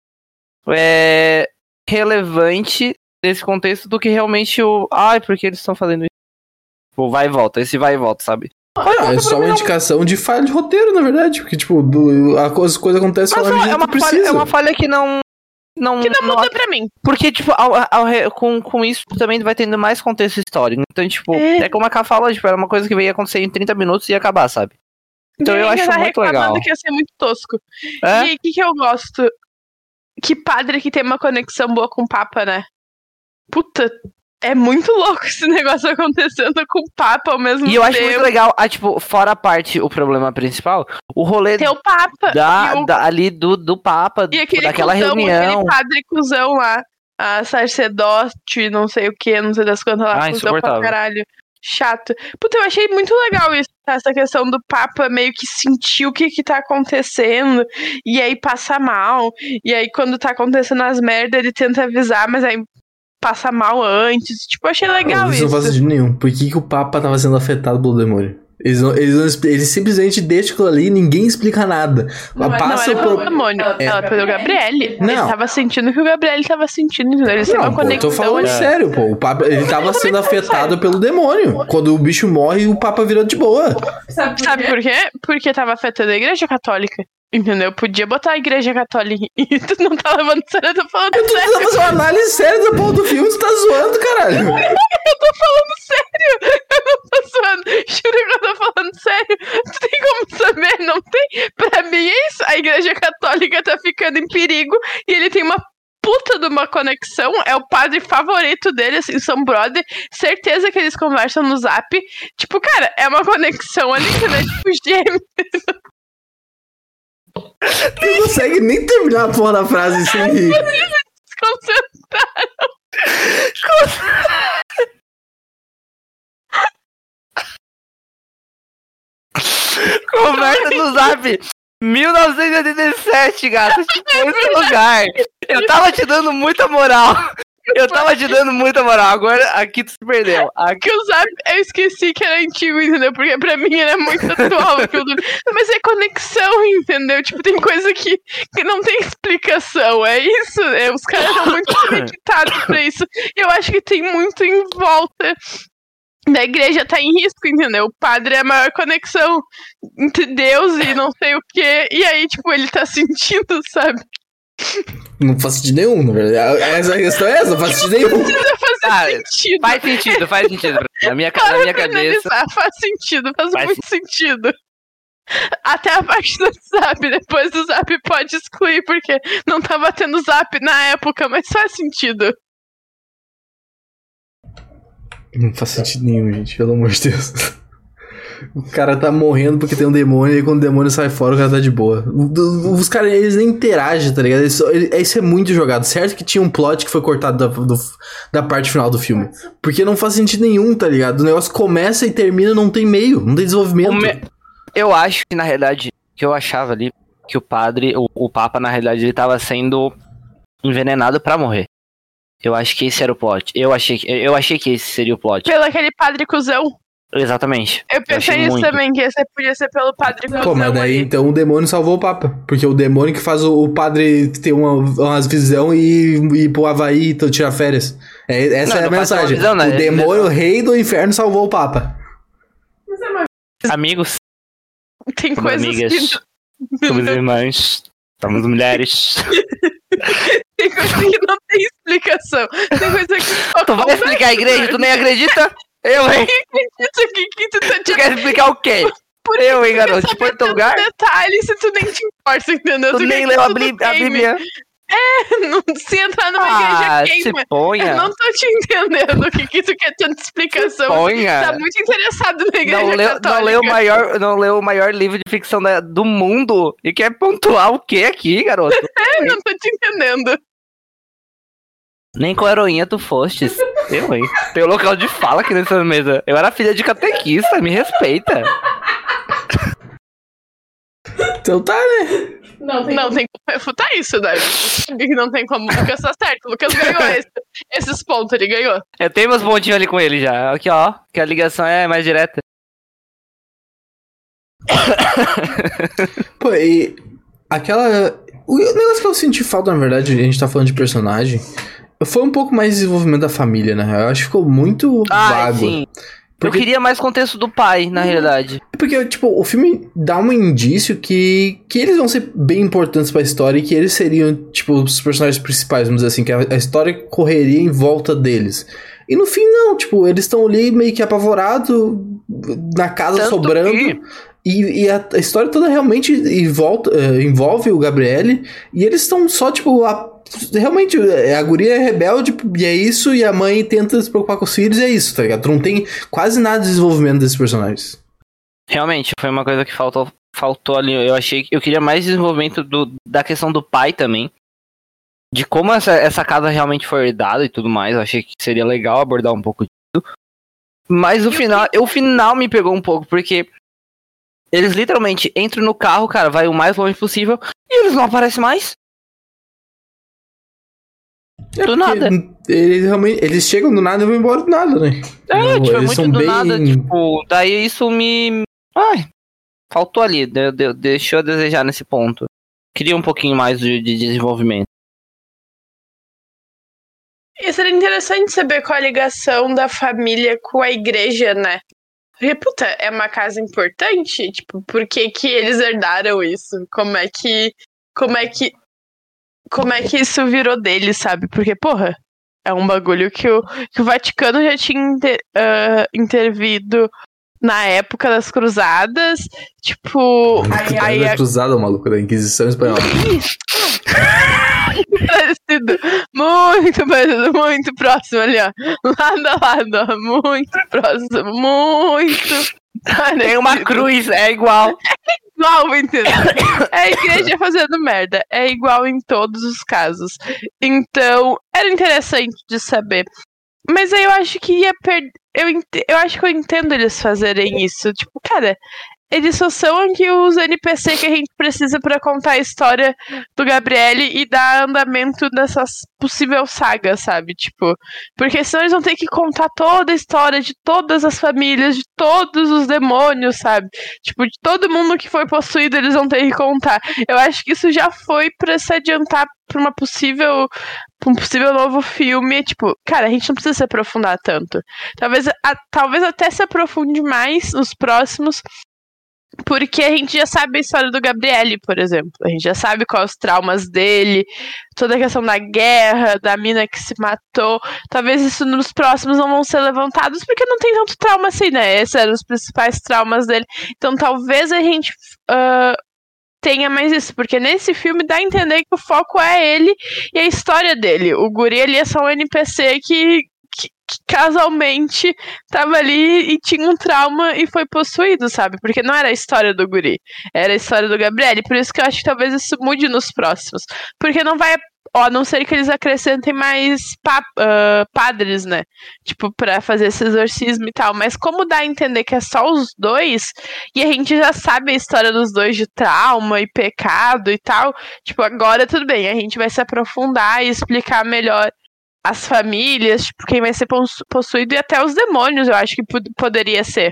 relevante nesse contexto do que realmente o... Ai, porque eles estão fazendo isso? Tipo, vai e volta, esse vai e volta, sabe? É só uma indicação de falha de roteiro, na verdade. Porque, tipo, as coisas acontecem só na medida que precisa. É uma falha que não muda pra mim. Porque, tipo, com isso também vai tendo mais contexto histórico. Então, tipo, é como a Ká fala, tipo, era uma coisa que veio acontecer em 30 minutos e ia acabar, sabe? Então eu acho muito legal. Que ia ser muito tosco. E o que eu gosto? Que padre que tem uma conexão boa com o Papa, né? Puta, é muito louco esse negócio acontecendo com o Papa ao mesmo tempo. E eu acho muito legal, tipo, fora a parte, o problema principal, o rolê tem o Papa ali do Papa, e daquela cuzão, reunião. Aquele padre cuzão lá, a sacerdote, não sei o que, não sei das quantas lá, cuzão pra caralho. Chato. Puta, eu achei muito legal isso, essa questão do Papa meio que sentir o que tá acontecendo, e aí passa mal, e aí quando tá acontecendo as merdas ele tenta avisar, mas aí passa mal antes. Tipo, eu achei legal isso. Isso não faz sentido nenhum. Por que o Papa tava sendo afetado pelo demônio? Eles simplesmente deixam aquilo ali e ninguém explica nada. Passa pelo demônio. Ela pelo Gabriele. Não. Ele tava sentindo o que o Gabriele tava sentindo. Eles têm uma conexão. Eu tô falando sério, pô. O Papa, ele tava sendo afetado pelo demônio. Quando o bicho morre, o Papa virou de boa. Sabe por quê? Porque tava afetando a Igreja Católica. Entendeu? Podia botar a Igreja Católica e tu não tá levando sério, eu tô falando sério. Tu tá fazendo uma análise séria da porra do filme, tu tá zoando, caralho. Eu tô falando sério. Eu não tô zoando. Juro que eu tô falando sério. Tu tem como saber? Não tem? Pra mim é isso. A Igreja Católica tá ficando em perigo e ele tem uma puta de uma conexão. É o padre favorito dele, assim, são brother. Certeza que eles conversam no Zap. Tipo, cara, é uma conexão ali, né? Tipo, gêmeos. Tu não consegue nem terminar a porra da frase sem rir. Conversa no Zap 1987, gato. Tipo, esse lugar. Eu tava te dando muita moral. Agora aqui tu se perdeu. Aqui o Zap, eu esqueci que era antigo, entendeu? Porque pra mim era muito atual. Mas é conexão, entendeu? Tipo, tem coisa que não tem explicação. É isso. Os caras estão muito conectados pra isso. E eu acho que tem muito em volta. Da igreja tá em risco, entendeu? O padre é a maior conexão entre Deus e não sei o que. E aí, tipo, ele tá sentindo, sabe? Não faz sentido nenhum, na verdade. Essa questão é essa, não faz sentido nenhum. Faz sentido. Na minha cabeça. Faz sentido, faz muito sentido. Até a parte do Zap, depois do Zap pode excluir, porque não tava tendo Zap na época, mas faz sentido. Não faz sentido nenhum, gente, pelo amor de Deus. O cara tá morrendo porque tem um demônio, e aí quando o demônio sai fora, o cara tá de boa. Os caras, eles nem interagem, tá ligado? Isso é muito jogado. Certo que tinha um plot que foi cortado da parte final do filme. Porque não faz sentido nenhum, tá ligado? O negócio começa e termina, não tem meio, não tem desenvolvimento. Eu acho que, na realidade, que eu achava ali que o padre, o Papa, na realidade, ele tava sendo envenenado pra morrer. Eu acho que esse era o plot. Eu achei que esse seria o plot. Pelo aquele padre cuzão. Exatamente. Eu pensei nisso também, que esse podia ser pelo padre cuzão. Pô, mas daí então o demônio salvou o Papa. Porque o demônio que faz o padre ter umas visão e ir pro Havaí e tirar férias. Essa é a mensagem. Visão, né? O demônio, o rei do inferno, salvou o Papa. Amigos. Tem coisas amigas. Somos irmãs. Somos mulheres. Tem coisa que não tem explicação. Tem coisa que... Tu vai explicar a igreja? Tu nem acredita? Eu, hein? Tu quer explicar o quê? Eu, hein, garoto? Tipo, em teu lugar? Detalhe, se tu nem te importa, entendeu? Tu nem leu a Bíblia? Se entrar numa igreja queima. Se ponha. Eu não tô te entendendo o que tu quer tanta explicação. Se ponha. Tá muito interessado na igreja católica. Não leu o maior livro de ficção do mundo e quer pontuar o quê aqui, garoto? Não tô te entendendo. Nem com a heroína tu fostes. Tem um local de fala aqui nessa mesa. Eu era filha de catequista, me respeita. Então tá, né? Não tem como refutar isso, né? Não tem como. O Lucas tá certo. O Lucas ganhou esses pontos, ele ganhou. Eu tenho meus pontinhos ali com ele já. Aqui, ó. Que a ligação é mais direta. Pô, e aquela... O negócio que eu senti falta, na verdade, a gente tá falando de personagem, foi um pouco mais desenvolvimento da família, né? Eu acho que ficou muito vago. Sim. Porque... Eu queria mais contexto do pai, na realidade. Porque, tipo, o filme dá um indício que eles vão ser bem importantes pra história e que eles seriam, tipo, os personagens principais, vamos dizer assim, que a história correria em volta deles. E no fim, não, tipo, eles estão ali meio que apavorados, na casa Tanto sobrando. que... E a história toda realmente envolve o Gabriele. E eles estão só, tipo, realmente, a guria é rebelde, e é isso, e a mãe tenta se preocupar com os filhos, e é isso, tá ligado? Tu não tem quase nada de desenvolvimento desses personagens. Realmente, foi uma coisa que faltou ali. Eu queria mais desenvolvimento da questão do pai também. De como essa casa realmente foi herdada e tudo mais. Eu achei que seria legal abordar um pouco disso. Mas o final me pegou um pouco, porque eles literalmente entram no carro, cara, vai o mais longe possível, e eles não aparecem mais. Do nada. Eles chegam do nada e vão embora do nada, né? Tipo, eles muito são do bem... nada, tipo, daí isso me... Ai, faltou ali, deixou a desejar nesse ponto. Queria um pouquinho mais de desenvolvimento. E seria interessante saber qual a ligação da família com a igreja, né? Porque, puta, é uma casa importante? Tipo, por que eles herdaram isso? Como é que isso virou deles, sabe? Porque, porra, é um bagulho que o Vaticano já tinha intervido na época das cruzadas. Tipo... Aí a cruzada, maluco, da Inquisição Espanhola. Parecido, muito parecido, muito próximo ali, ó. Lado a lado, ó. Muito próximo, muito parecido. Tem uma cruz, é igual. Igual, entendeu? É a igreja fazendo merda. É igual em todos os casos. Então, era interessante de saber. Mas aí eu acho que ia perder. Eu acho que eu entendo eles fazerem isso. Tipo, cara, eles só são aqui os NPC que a gente precisa pra contar a história do Gabriele e dar andamento nessa possível saga, sabe? Tipo, porque senão eles vão ter que contar toda a história de todas as famílias, de todos os demônios, sabe? Tipo, de todo mundo que foi possuído, eles vão ter que contar. Eu acho que isso já foi pra se adiantar pra um possível novo filme. Tipo, cara, a gente não precisa se aprofundar tanto. Talvez até se aprofunde mais nos próximos, porque a gente já sabe a história do Gabriele, por exemplo. A gente já sabe quais os traumas dele, toda a questão da guerra, da mina que se matou. Talvez isso nos próximos não vão ser levantados, porque não tem tanto trauma assim, né? Esses eram os principais traumas dele. Então talvez a gente tenha mais isso, porque nesse filme dá a entender que o foco é ele e a história dele. O guri ali é só um NPC que casualmente tava ali e tinha um trauma e foi possuído, sabe? Porque não era a história do guri, era a história do Gabriele. Por isso que eu acho que talvez isso mude nos próximos. Porque não vai... a não ser que eles acrescentem mais padres, né? Tipo, pra fazer esse exorcismo e tal. Mas como dá a entender que é só os dois, e a gente já sabe a história dos dois de trauma e pecado e tal, tipo, agora tudo bem, a gente vai se aprofundar e explicar melhor as famílias, tipo, quem vai ser possuído e até os demônios, eu acho que poderia ser.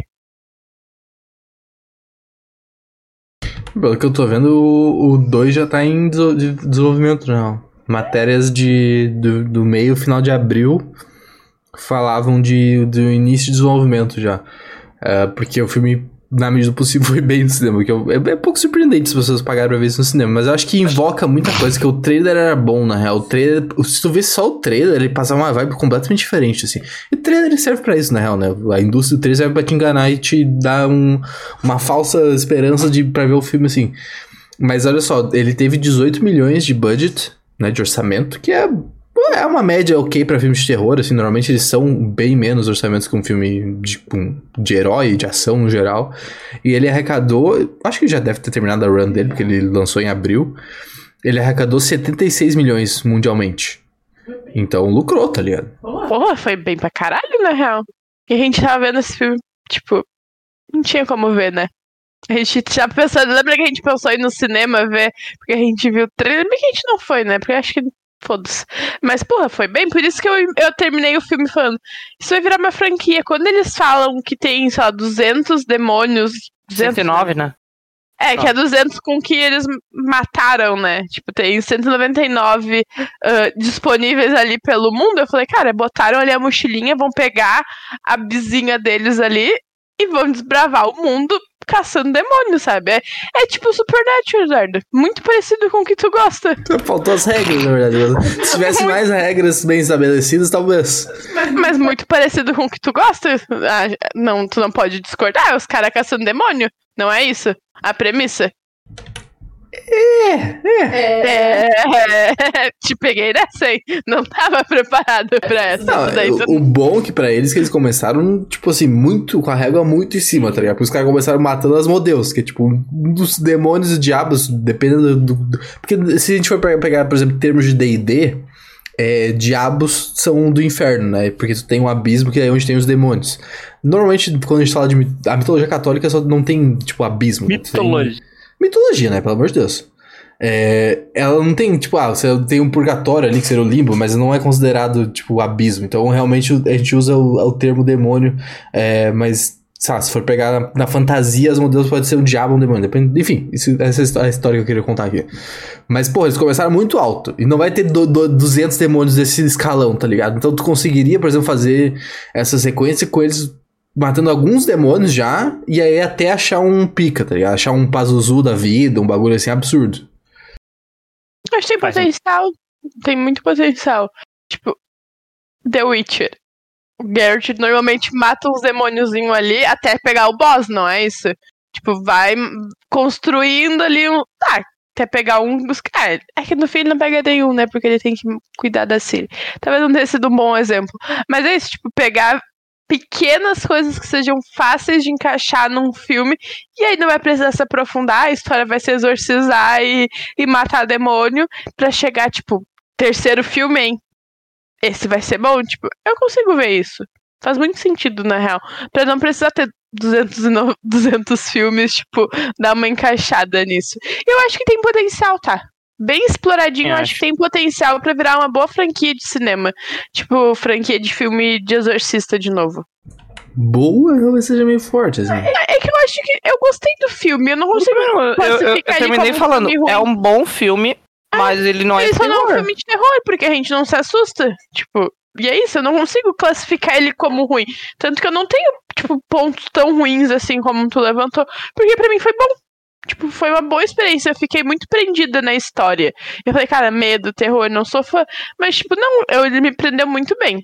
Pelo que eu tô vendo, o 2 já tá em desenvolvimento, não. Matérias do meio, final de abril, falavam do início de desenvolvimento já. Porque o filme, na medida do possível, foi bem no cinema. Que é pouco surpreendente se as pessoas pagaram pra ver isso no cinema. Mas eu acho que invoca muita coisa, que o trailer era bom, na real. O trailer, se tu vê só o trailer, ele passa uma vibe completamente diferente, assim. E o trailer serve pra isso, na real, né? A indústria do trailer serve pra te enganar e te dar uma falsa esperança pra ver o filme, assim. Mas olha só, ele teve 18 milhões de budget, né, de orçamento, que é uma média ok pra filmes de terror, assim, normalmente eles são bem menos orçamentos que um filme de herói, de ação no geral, e ele arrecadou, acho que já deve ter terminado a run dele, porque ele lançou em abril, ele arrecadou 76 milhões mundialmente. Então lucrou, tá ligado? Porra, foi bem pra caralho, na real. E a gente tava vendo esse filme, tipo, não tinha como ver, né? A gente já pensou, lembra que a gente pensou em ir no cinema ver, porque a gente viu o trailer, mas que a gente não foi, né? Porque eu acho que, foda-se. Mas, porra, foi bem, por isso que eu terminei o filme falando, isso vai virar uma franquia. Quando eles falam que tem, sei lá, 200 demônios... 109, né? É, que é 200 com que eles mataram, né? Tipo, tem 199 disponíveis ali pelo mundo. Eu falei, cara, botaram ali a mochilinha, vão pegar a vizinha deles ali e vão desbravar o mundo caçando demônios, sabe? É tipo Supernatural, Eduardo. Muito parecido com o que tu gosta. Faltou as regras, na verdade. Se tivesse mais regras bem estabelecidas, talvez. Mas muito parecido com o que tu gosta. Não, tu não pode discordar. Os caras caçando demônio. Não é isso? A premissa? Te peguei nessa aí. Não tava preparado pra essa. Não, o bom é que pra eles que eles começaram, tipo assim, muito, com a régua muito em cima, tá ligado? Porque os caras começaram matando as modelos, que é tipo, um dos demônios e diabos, dependendo do... Porque se a gente for pegar, por exemplo, em termos de D&D, diabos são do inferno, né? Porque tu tem um abismo que é onde tem os demônios. Normalmente, quando a gente fala de... A mitologia católica só não tem, tipo, abismo. Mitologia. Mitologia, né? Pelo amor de Deus. Ela não tem, tipo, você tem um purgatório ali, que seria o limbo, mas não é considerado, tipo, abismo. Então, realmente, a gente usa o termo demônio, mas, sabe, se for pegar na fantasia, as modelos podem ser um diabo ou um demônio. Depende, enfim, essa é a história que eu queria contar aqui. Mas, pô, eles começaram muito alto. E não vai ter 200 demônios desse escalão, tá ligado? Então, tu conseguiria, por exemplo, fazer essa sequência com eles matando alguns demônios já, e aí até achar um pica, tá ligado? Achar um Pazuzu da vida, um bagulho assim absurdo. Acho que tem potencial. Tem muito potencial. Tipo, The Witcher. O Geralt normalmente mata uns demôniozinhos ali até pegar o boss, não é isso? Tipo, vai construindo ali um... até pegar um dos... é que no fim ele não pega nenhum, né? Porque ele tem que cuidar da Ciri. Talvez não tenha sido um bom exemplo. Mas é isso, tipo, pegar pequenas coisas que sejam fáceis de encaixar num filme, e aí não vai precisar se aprofundar, a história vai se exorcizar e matar demônio, pra chegar, tipo, terceiro filme, hein? Esse vai ser bom? Tipo, eu consigo ver isso. Faz muito sentido, na real. Pra não precisar ter 200 filmes, tipo, dar uma encaixada nisso. Eu acho que tem potencial, tá? Bem exploradinho, eu acho que tem potencial pra virar uma boa franquia de cinema. Tipo, franquia de filme de exorcista de novo. Boa, talvez seja meio forte, assim. É que eu acho que eu gostei do filme, eu não consigo classificar eu terminei falando, é um bom filme, mas ele não é terror. Ele só não é um filme de terror, porque a gente não se assusta. Tipo, e é isso, eu não consigo classificar ele como ruim. Tanto que eu não tenho, tipo, pontos tão ruins assim como tu levantou, porque pra mim foi bom. Tipo, foi uma boa experiência, eu fiquei muito prendida na história. Eu falei, cara, medo, terror, não sou fã. Mas, tipo, não, ele me prendeu muito bem.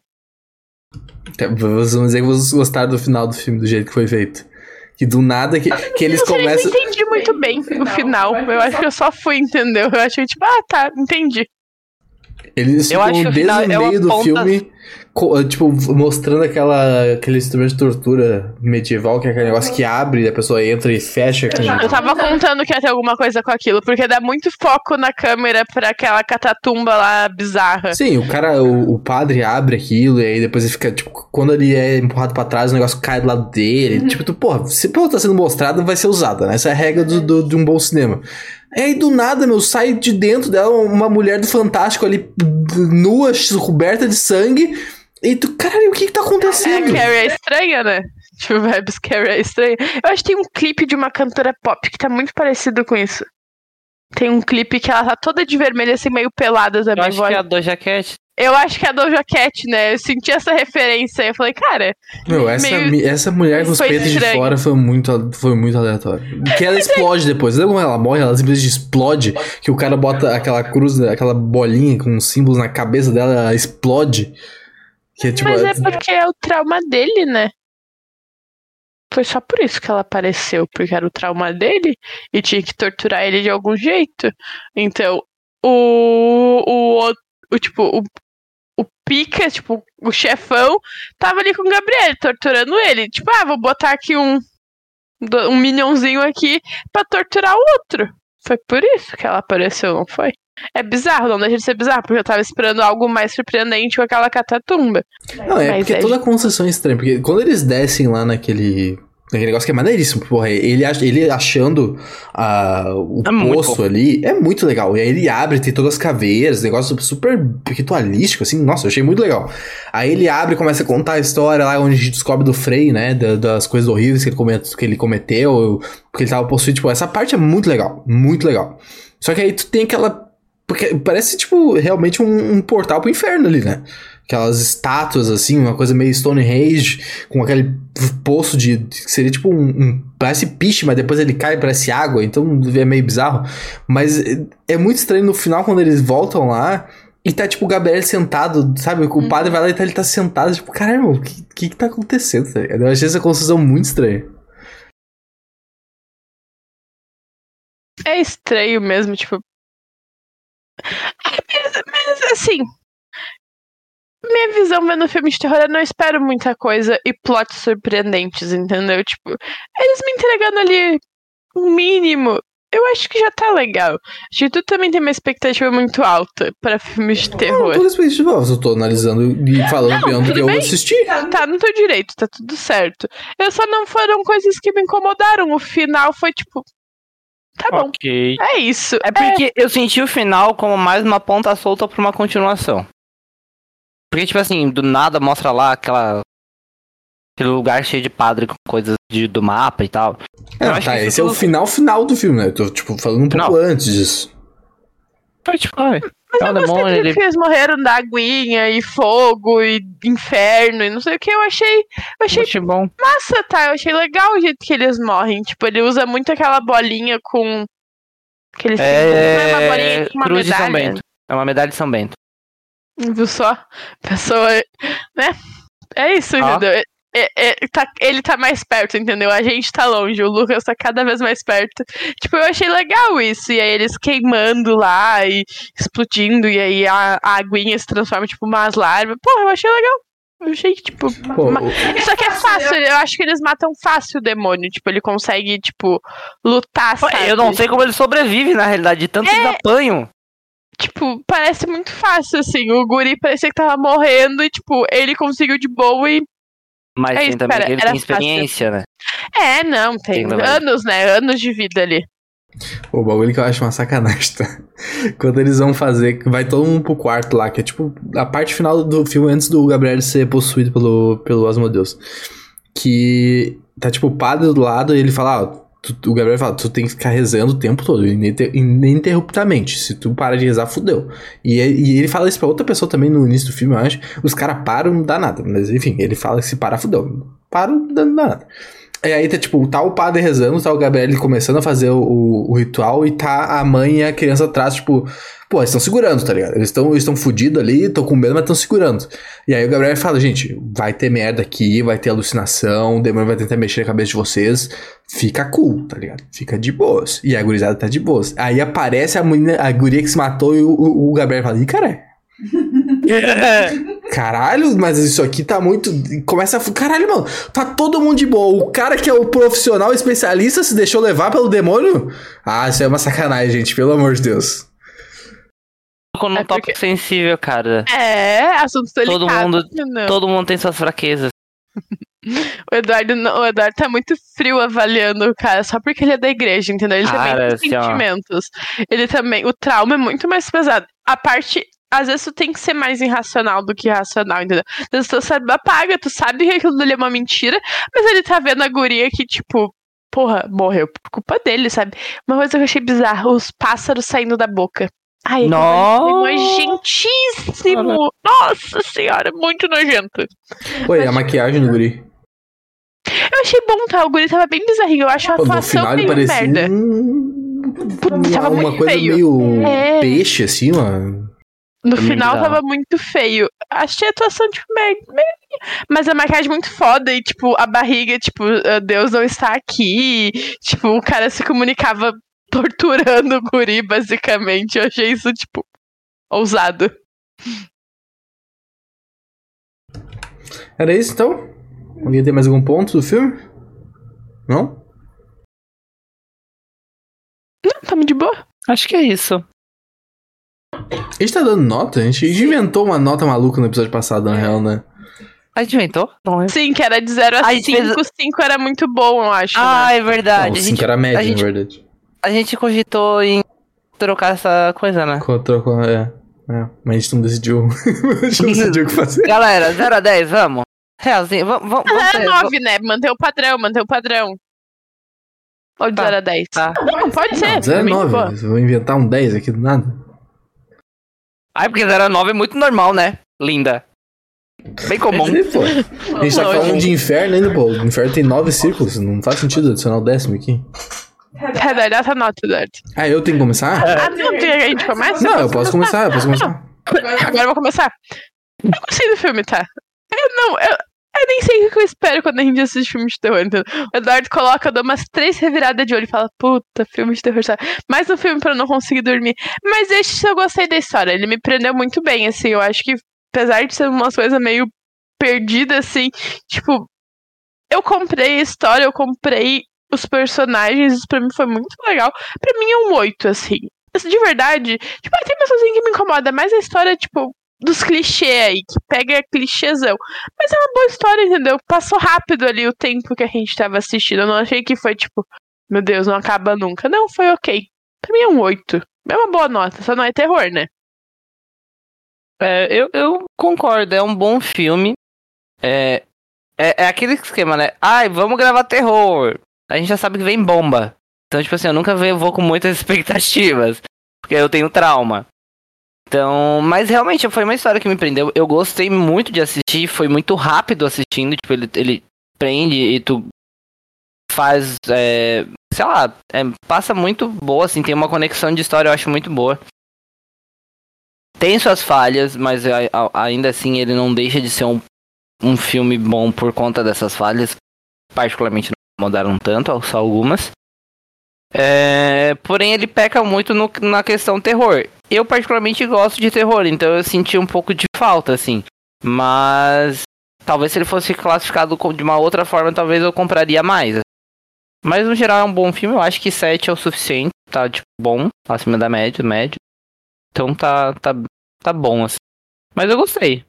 Vamos dizer que vocês gostaram do final do filme, do jeito que foi feito. Que do nada, que eles começam... Eu não entendi muito bem o final. Eu acho que eu só fui, entendeu? Eu achei, tipo, tá, entendi. Eles ficam desde o meio do filme, tipo, mostrando aquele instrumento de tortura medieval, que é aquele negócio que abre e a pessoa entra e fecha. Eu tava contando que ia ter alguma coisa com aquilo, porque dá muito foco na câmera pra aquela catatumba lá bizarra. Sim, o padre abre aquilo e aí depois ele fica, tipo, quando ele é empurrado pra trás, o negócio cai do lado dele. Tipo, porra, se tá sendo mostrado, vai ser usada, né? Essa é a regra de um bom cinema. E aí, do nada, sai de dentro dela uma mulher do Fantástico ali, nua, coberta de sangue. E tu, caralho, o que tá acontecendo? A Carrie é estranha, né? Tipo, vibes Carrie é estranha. Eu acho que tem um clipe de uma cantora pop que tá muito parecido com isso. Tem um clipe que ela tá toda de vermelho, assim, meio pelada também. Eu acho que é a Doja Cat. Eu acho que é a Doja Cat, né? Eu senti essa referência aí. Eu falei, cara... Meu, essa mulher com os peitos de fora foi muito aleatório. Que ela explode depois. Sabe como ela morre? Ela simplesmente explode. Que o cara bota aquela cruz, aquela bolinha com símbolos na cabeça dela, ela explode. Que é, tipo, mas é porque é o trauma dele, né? Foi só por isso que ela apareceu. Porque era o trauma dele. E tinha que torturar ele de algum jeito. Então, o pica, tipo, o chefão, tava ali com o Gabriel, torturando ele. Tipo, vou botar aqui um minionzinho aqui pra torturar o outro. Foi por isso que ela apareceu, não foi? É bizarro, não deixa de ser bizarro, porque eu tava esperando algo mais surpreendente com aquela catatumba. Não, é porque toda a construção é estranha. Porque quando eles descem lá naquele negócio que é maneiríssimo, porra, ele achando o poço ali, é muito legal. E aí ele abre, tem todas as caveiras, negócio super ritualístico, assim, nossa, eu achei muito legal. Aí ele abre e começa a contar a história lá, onde a gente descobre do Frey, né, das coisas horríveis que ele cometeu, porque ele tava possuído, tipo, essa parte é muito legal, muito legal. Só que aí tu tem aquela... Porque parece, tipo, realmente um portal pro inferno ali, né? Aquelas estátuas, assim, uma coisa meio Stonehenge, com aquele poço que seria tipo parece piche, mas depois ele cai, parece água, então é meio bizarro. Mas é muito estranho no final, quando eles voltam lá, e tá, tipo, o Gabriel sentado, sabe? O padre vai lá e ele tá sentado, tipo, caramba, o que tá acontecendo? Tá ligado? Eu achei essa construção muito estranha. É estranho mesmo, tipo... Mas assim... Minha visão vendo filme de terror, eu não espero muita coisa e plots surpreendentes, entendeu? Tipo, eles me entregando ali um mínimo, eu acho que já tá legal. Acho que tu também tem uma expectativa muito alta pra filmes de terror. Não, tô expectativa, eu tô analisando e falando do que eu vou assistir. Tá no teu direito, tá tudo certo. Eu só não foram coisas que me incomodaram. O final foi tipo... Tá bom, é isso. É porque eu senti o final como mais uma ponta solta pra uma continuação. Porque, tipo assim, do nada mostra lá aquele lugar cheio de padre com coisas do mapa e tal. Tá, esse é o final do filme, né? Eu tô, tipo, falando um pouco antes disso. Mas eu gostei que eles morreram da aguinha e fogo e inferno e não sei o que. Eu achei bom. Massa, tá? Eu achei legal o jeito que eles morrem. Tipo, ele usa muito aquela bolinha com... Aquele símbolo. Não é uma bolinha, uma Cruz medalha. De São Bento. É uma medalha de São Bento. Viu só? Pessoa, né? É isso, entendeu? Ele tá mais perto, entendeu? A gente tá longe, o Lucas tá cada vez mais perto. Tipo, eu achei legal isso. E aí eles queimando lá e explodindo, e aí a aguinha se transforma, tipo, umas larvas. Porra, eu achei legal. Eu achei que, tipo... Isso aqui é fácil, eu acho que eles matam fácil o demônio. Tipo, ele consegue, tipo, lutar, sabe? Eu não sei como ele sobrevive, na realidade, de tanto que eles apanham. Tipo, parece muito fácil, assim. O guri parecia que tava morrendo e, tipo, ele conseguiu de boa e... Mas tem também que ele tem experiência, né? Não, tem anos, né? Anos de vida ali. O bagulho que eu acho uma sacanagem, tá? Quando eles vão fazer... Vai todo mundo pro quarto lá, que é, tipo, a parte final do filme antes do Gabriel ser possuído pelo Asmodeus. Que tá, tipo, o padre do lado e ele fala... o Gabriel fala, tu tem que ficar rezando o tempo todo, ininterruptamente. Se tu parar de rezar, fudeu. E ele fala isso pra outra pessoa também no início do filme, eu acho. Os caras param, não dá nada. Mas enfim, ele fala que se parar, fudeu. Para, não dá nada. E aí tá, tipo, tá o padre rezando, tá o Gabriel começando a fazer o ritual e tá a mãe e a criança atrás, tipo... Pô, eles estão segurando, tá ligado? Eles estão fudidos ali, estão com medo, mas estão segurando. E aí o Gabriel fala, gente, vai ter merda aqui, vai ter alucinação, o demônio vai tentar mexer na cabeça de vocês. Fica cool, tá ligado? Fica de boas. E a gurizada tá de boas. Aí aparece a guria que se matou e o Gabriel fala, ih, caralho. Caralho, mas isso aqui tá muito... Começa a... Caralho, mano, tá todo mundo de boa. O cara que é o profissional especialista se deixou levar pelo demônio? Ah, isso é uma sacanagem, gente, pelo amor de Deus. Num tópico sensível, cara. Assunto delicado. Todo mundo tem suas fraquezas. O Eduardo tá muito frio avaliando o cara só porque ele é da igreja, entendeu? Ele também tem sentimentos. Ele também... O trauma é muito mais pesado. A parte... Às vezes tu tem que ser mais irracional do que racional, entendeu? Às vezes tu sabe, apaga, tu sabe que aquilo ali é uma mentira, mas ele tá vendo a guria que, tipo... Porra, morreu por culpa dele, sabe? Uma coisa que eu achei bizarra, os pássaros saindo da boca. Ai, é nojentíssimo! Nossa senhora, muito nojento. Oi, a maquiagem do guri. Eu achei bom, tá? O guri tava bem bizarrinho. Eu acho a atuação meio merda. Tava uma muito coisa feio. Meio peixe, assim, mano. No final tava muito feio. Achei a atuação, tipo, merda. Mas a maquiagem muito foda e, tipo, a barriga, tipo, Deus não está aqui. Tipo, o cara se comunicava torturando o guri, basicamente. Eu achei isso, tipo, ousado. Era isso, então? Alguém tem mais algum ponto do filme? Não? Não, tamo de boa. Acho que é isso. A gente tá dando nota? A gente inventou uma nota maluca no episódio passado, na real, né? A gente inventou? Não lembro. Sim, que era de 0 a 5, 5 era muito bom, eu acho. É verdade. Não, 5 era médio, na verdade. A gente cogitou em trocar essa coisa, né? Trocou, mas a gente não decidiu. A gente não decidiu o que fazer. Galera, 0 a 10, vamos? Realzinho, vamos. 9, né? Manter o padrão. Ou de 0 a 10. Tá. Não, pode ser. 0 a 9. Eu vou inventar um 10 aqui do nada. Ai, porque 0 a 9 é muito normal, né? Linda. Bem comum. Pô. A gente tá falando de inferno ainda, pô. O inferno tem 9 círculos. Não faz sentido adicionar o 10º aqui. Dá essa nota, Eduardo. Eu tenho que começar? Não, a gente começa? Não, eu posso começar. Agora eu vou começar. Eu gostei do filme, tá? Eu nem sei o que eu espero quando a gente assiste filme de terror, entendeu? O Eduardo coloca, eu dou umas 3 reviradas de olho e fala, puta, filme de terror, sabe? Mais um filme pra eu não conseguir dormir. Mas eu gostei da história, ele me prendeu muito bem, assim, eu acho que, apesar de ser umas coisas meio perdidas, assim, tipo, eu comprei a história, eu comprei os personagens, isso pra mim foi muito legal. Pra mim é um 8, assim. De verdade, tipo, tem umas coisinhas que me incomoda, mas a história, tipo, dos clichês aí, que pega clichêzão. Mas é uma boa história, entendeu? Passou rápido ali o tempo que a gente tava assistindo. Eu não achei que foi, tipo, meu Deus, não acaba nunca. Não, foi ok. Pra mim é um 8. É uma boa nota, só não é terror, né? Eu concordo, é um bom filme. É aquele esquema, né? Ai, vamos gravar terror. A gente já sabe que vem bomba. Então, tipo assim, eu nunca vou com muitas expectativas. Porque eu tenho trauma. Então, mas realmente foi uma história que me prendeu. Eu gostei muito de assistir, foi muito rápido assistindo. Tipo, ele prende e tu faz, sei lá, passa muito boa, assim, tem uma conexão de história, eu acho muito boa. Tem suas falhas, mas ainda assim ele não deixa de ser um filme bom por conta dessas falhas. Particularmente não mudaram tanto, só algumas. Porém ele peca muito na questão terror. Eu particularmente gosto de terror, então eu senti um pouco de falta, assim. Mas talvez se ele fosse classificado de uma outra forma, talvez eu compraria mais. Mas no geral é um bom filme, eu acho que 7 é o suficiente. Tá, tipo, bom, acima da média. Então tá bom, assim. Mas eu gostei.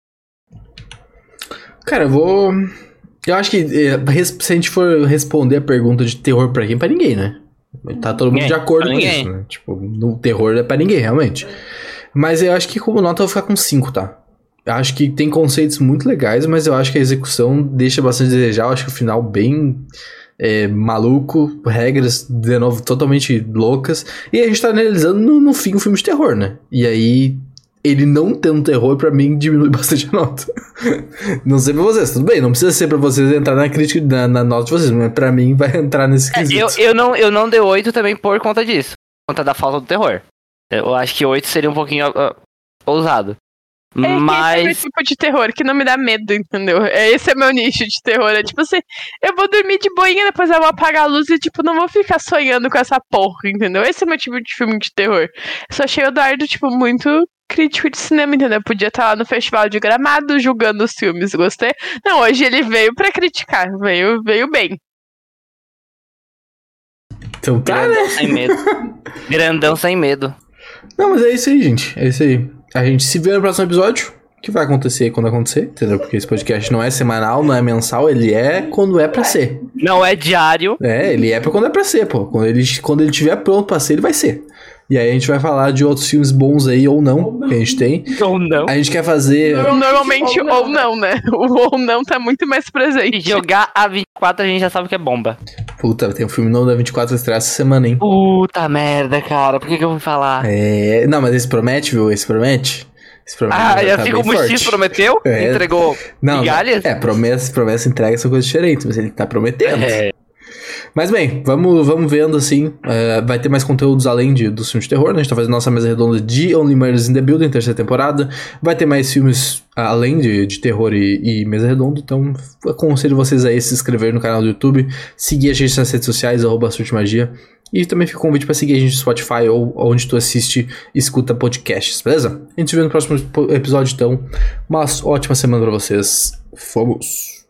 Cara, eu acho que se a gente for responder a pergunta de terror pra quem, pra ninguém, né? Tá todo mundo de acordo com isso, né? Tipo, no terror é pra ninguém, realmente. Mas eu acho que como nota eu vou ficar com 5, tá? Eu acho que tem conceitos muito legais, mas eu acho que a execução deixa bastante a desejar. Eu acho que o final bem maluco, regras, de novo, totalmente loucas. E a gente tá analisando no fim um filme de terror, né? E aí, ele não tendo terror, pra mim, diminui bastante a nota. Não sei pra vocês, tudo bem, não precisa ser pra vocês entrar na crítica, na nota de vocês, mas pra mim vai entrar nesse quesito. Eu não dei 8 também por conta disso, por conta da falta do terror. Eu acho que 8 seria um pouquinho ousado. Mas... esse é o tipo de terror que não me dá medo, entendeu? Esse é meu nicho de terror. É tipo assim, eu vou dormir de boinha, depois eu vou apagar a luz e tipo, não vou ficar sonhando com essa porra, entendeu? Esse é meu tipo de filme de terror. Eu só achei o Eduardo, tipo, muito crítico de cinema, entendeu? Podia estar lá no Festival de Gramado julgando os filmes, gostei? Não, hoje ele veio pra criticar, veio bem. Então tá, Grandão né? sem medo. Grandão sem medo. Não, mas é isso aí, gente. É isso aí. A gente se vê no próximo episódio. O que vai acontecer quando acontecer, entendeu? Porque esse podcast não é semanal, não é mensal, ele é quando é pra ser. Não é diário. Ele é pra quando é pra ser, pô. Quando ele estiver pronto pra ser, ele vai ser. E aí a gente vai falar de outros filmes bons aí, ou não, que a gente tem. Ou não. A gente quer fazer... Normalmente ou não, né? O ou não tá muito mais presente. Se jogar a 24 a gente já sabe que é bomba. Puta, tem um filme novo da 24 estreia essa semana, hein? Puta merda, cara. Por que eu vou falar? Não, mas esse promete, viu? Esse promete. E assim como o X prometeu? Entregou migalhas? Promessa e entrega são coisas diferentes, mas ele tá prometendo. Mas bem, vamos vendo assim. Vai ter mais conteúdos além dos filmes de terror, né? A gente tá fazendo nossa mesa redonda de Only Murders in the Building, terceira temporada. Vai ter mais filmes além de terror e mesa redonda. Então, aconselho vocês a se inscrever no canal do YouTube, seguir a gente nas redes sociais, @surtmagia. E também fica o convite pra seguir a gente no Spotify ou onde tu assiste e escuta podcasts, beleza? A gente se vê no próximo episódio, então. Uma ótima semana pra vocês. Fomos!